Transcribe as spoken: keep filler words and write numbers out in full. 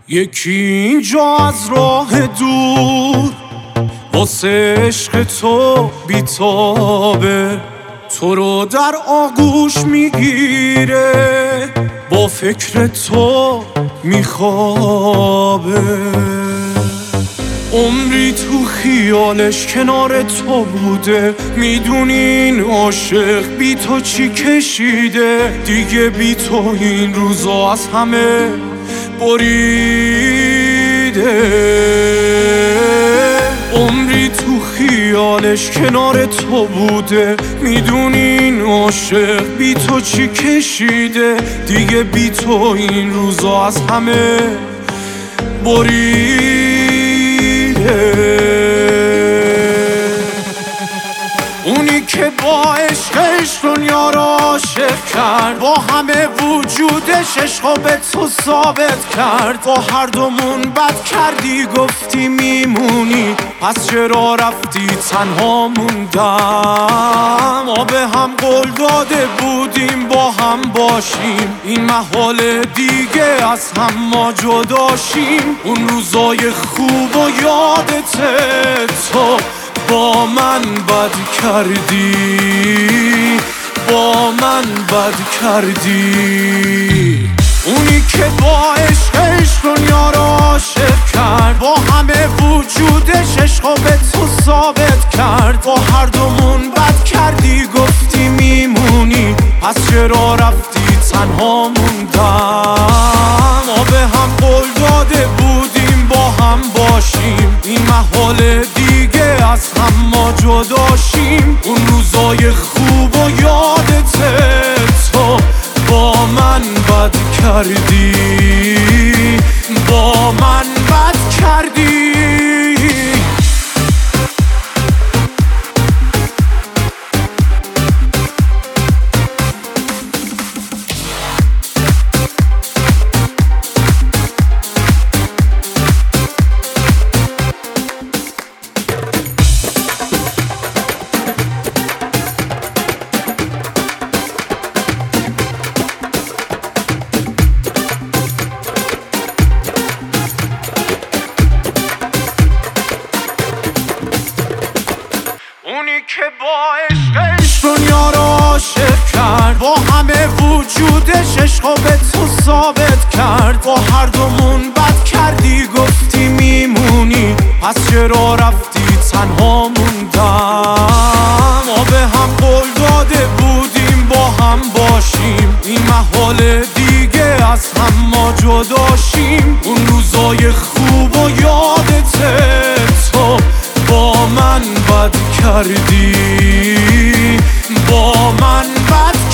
یکی اینجا از راه دور واسه عشق تو بیتابه، تو رو در آغوش میگیره، با فکر تو میخوابه. عمری تو خیالش کنار تو بوده، میدونین عاشق بی تو چی کشیده، دیگه بی تو این روزا از همه بریده. عمری تو خیالش کنار تو بوده، میدونین عاشق بی تو چی کشیده، دیگه بی تو این روزا از همه بریده. اونی که با عشقش دنیا رو عاشق کرد، با همه وجودش عشقو به تو ثابت کرد، با هر دومون بد کردی گفتی میمونی، پس چرا رفتی تنها موندم؟ ما به هم قول داده بودیم با هم باشیم، این محال دیگه از هم ما جداشیم. اون روزای خوب و یادته تو با من بد کردی، با من بد کردی. اونی که با عشقش دنیا رو عاشق کرد، با همه وجودش عشقو به تو ثابت کرد، با هر دومون بد کردی گفتی میمونی، پس چرا رفتی تنها موندم؟ ما به هم قول داده بودیم با هم باشیم، این محال دیگه از هم ما جداشیم. اون روزای خوب و یادته تو با من بد کردی، با من بد کردی. اونی که با عشقش دنیا رو عاشق کرد، با همه وجودش عشقو به تو ثابت کرد، با هر دومون بد کردی گفتی میمونی، پس چرا رفتی تنها موندم؟ ما به هم قول داده بودیم با هم باشیم، این محال دیگه از هم ما جداشیم. اون روزای خوب و یادته تو با من بد کردی، با من بد